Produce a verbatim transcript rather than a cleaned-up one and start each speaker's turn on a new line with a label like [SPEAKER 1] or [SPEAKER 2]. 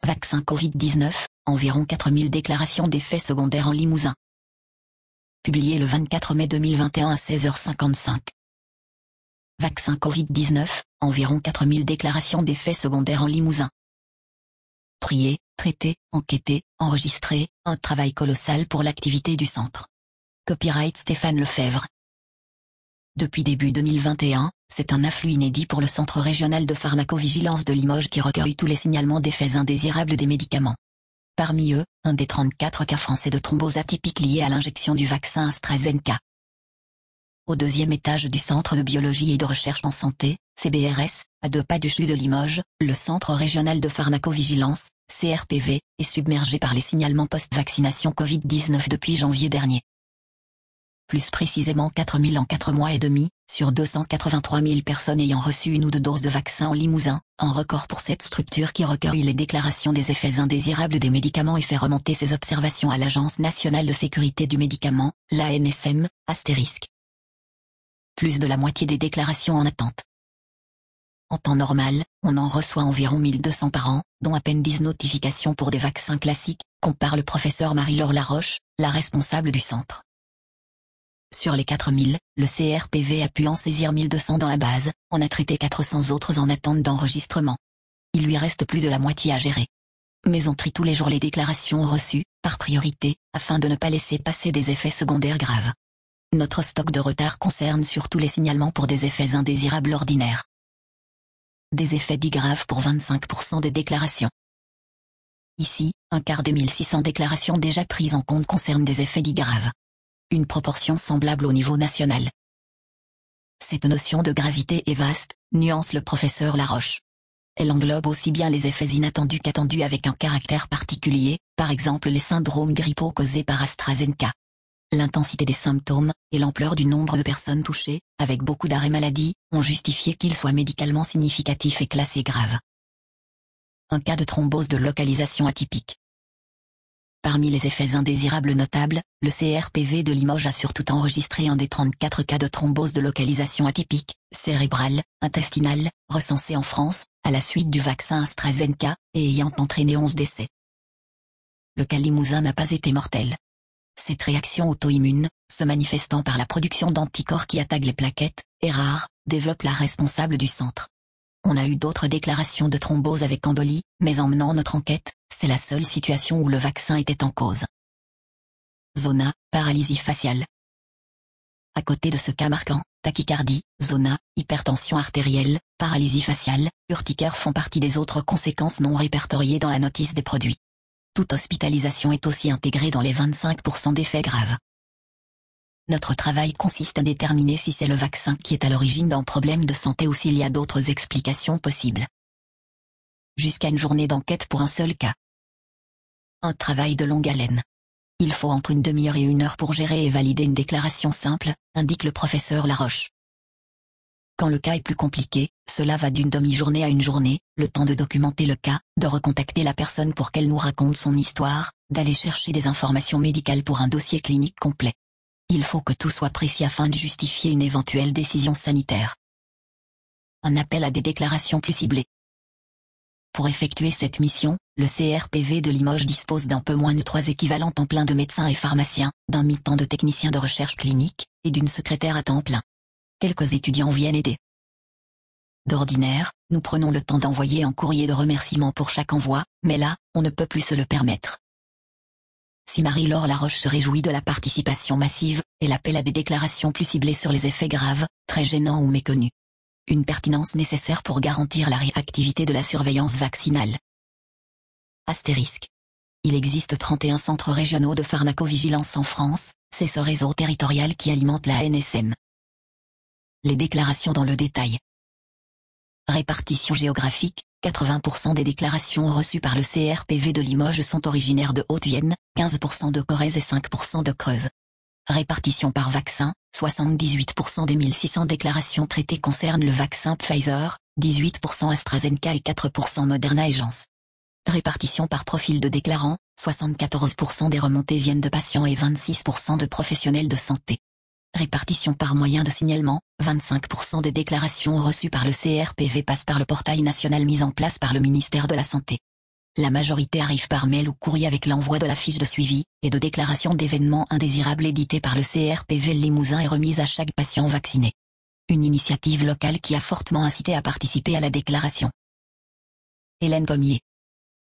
[SPEAKER 1] Vaccin Covid dix-neuf, environ quatre mille déclarations d'effets secondaires en Limousin. Publié le vingt-quatre mai deux mille vingt et un à seize heures cinquante-cinq. Vaccin Covid dix-neuf, environ quatre mille déclarations d'effets secondaires en Limousin. Trier, traiter, enquêter, enregistrer, un travail colossal pour l'activité du centre. Copyright Stéphane Lefebvre. Depuis début deux mille vingt et un, c'est un afflux inédit pour le Centre régional de pharmacovigilance de Limoges qui recueille tous les signalements d'effets indésirables des médicaments. Parmi eux, un des trente-quatre cas français de thrombose atypique liée à l'injection du vaccin AstraZeneca. Au deuxième étage du Centre de biologie et de recherche en santé, C B R S, à deux pas du CHU de Limoges, le Centre régional de pharmacovigilance, C R P V, est submergé par les signalements post-vaccination Covid dix-neuf depuis janvier dernier. Plus précisément quatre mille en quatre mois et demi, sur deux cent quatre-vingt-trois mille personnes ayant reçu une ou deux doses de vaccin en Limousin, un record pour cette structure qui recueille les déclarations des effets indésirables des médicaments et fait remonter ses observations à l'Agence nationale de sécurité du médicament, l'A N S M, astérisque. Plus de la moitié des déclarations en attente. En temps normal, on en reçoit environ mille deux cents par an, dont à peine dix notifications pour des vaccins classiques, compare le professeur Marie-Laure Laroche, la responsable du centre. Sur les quatre mille, le C R P V a pu en saisir mille deux cents dans la base, en a traité quatre cents autres en attente d'enregistrement. Il lui reste plus de la moitié à gérer. Mais on trie tous les jours les déclarations reçues, par priorité, afin de ne pas laisser passer des effets secondaires graves. Notre stock de retard concerne surtout les signalements pour des effets indésirables ordinaires. Des effets dits graves pour vingt-cinq pour cent des déclarations. Ici, un quart des mille six cents déclarations déjà prises en compte concernent des effets dits graves. Une proportion semblable au niveau national. Cette notion de gravité est vaste, nuance le professeur Laroche. Elle englobe aussi bien les effets inattendus qu'attendus avec un caractère particulier, par exemple les syndromes grippaux causés par AstraZeneca. L'intensité des symptômes, et l'ampleur du nombre de personnes touchées, avec beaucoup d'arrêts maladie, ont justifié qu'ils soient médicalement significatifs et classés graves. Un cas de thrombose de localisation atypique. Parmi les effets indésirables notables, le C R P V de Limoges a surtout enregistré un des trente-quatre cas de thrombose de localisation atypique, cérébrale, intestinale, recensés en France, à la suite du vaccin AstraZeneca, et ayant entraîné onze décès. Le cas limousin n'a pas été mortel. Cette réaction auto-immune, se manifestant par la production d'anticorps qui attaquent les plaquettes, est rare, développe la responsable du centre. On a eu d'autres déclarations de thrombose avec embolie, mais en menant notre enquête, c'est la seule situation où le vaccin était en cause. Zona, paralysie faciale. À côté de ce cas marquant, tachycardie, zona, hypertension artérielle, paralysie faciale, urticaire font partie des autres conséquences non répertoriées dans la notice des produits. Toute hospitalisation est aussi intégrée dans les vingt-cinq pour cent d'effets graves. Notre travail consiste à déterminer si c'est le vaccin qui est à l'origine d'un problème de santé ou s'il y a d'autres explications possibles. Jusqu'à une journée d'enquête pour un seul cas. Un travail de longue haleine. Il faut entre une demi-heure et une heure pour gérer et valider une déclaration simple, indique le professeur Laroche. Quand le cas est plus compliqué, cela va d'une demi-journée à une journée, le temps de documenter le cas, de recontacter la personne pour qu'elle nous raconte son histoire, d'aller chercher des informations médicales pour un dossier clinique complet. Il faut que tout soit précis afin de justifier une éventuelle décision sanitaire. Un appel à des déclarations plus ciblées. Pour effectuer cette mission, le C R P V de Limoges dispose d'un peu moins de trois équivalents temps plein de médecins et pharmaciens, d'un mi-temps de techniciens de recherche clinique, et d'une secrétaire à temps plein. Quelques étudiants viennent aider. D'ordinaire, nous prenons le temps d'envoyer un courrier de remerciement pour chaque envoi, mais là, on ne peut plus se le permettre. Si Marie-Laure Laroche se réjouit de la participation massive, elle appelle à des déclarations plus ciblées sur les effets graves, très gênants ou méconnus. Une pertinence nécessaire pour garantir la réactivité de la surveillance vaccinale. Astérisque. Il existe trente et un centres régionaux de pharmacovigilance en France, c'est ce réseau territorial qui alimente la A N S M. Les déclarations dans le détail. Répartition géographique, quatre-vingts pour cent des déclarations reçues par le C R P V de Limoges sont originaires de Haute-Vienne, quinze pour cent de Corrèze et cinq pour cent de Creuse. Répartition par vaccin, soixante-dix-huit pour cent des mille six cents déclarations traitées concernent le vaccin Pfizer, dix-huit pour cent AstraZeneca et quatre pour cent Moderna et Janssen. Répartition par profil de déclarant, soixante-quatorze pour cent des remontées viennent de patients et vingt-six pour cent de professionnels de santé. Répartition par moyen de signalement, vingt-cinq pour cent des déclarations reçues par le C R P V passent par le portail national mis en place par le ministère de la Santé. la majorité arrive par mail ou courrier avec l'envoi de la fiche de suivi et de déclaration d'événements indésirables éditée par le C R P V Limousin et remise à chaque patient vacciné. Une initiative locale qui a fortement incité à participer à la déclaration. Hélène Pommier.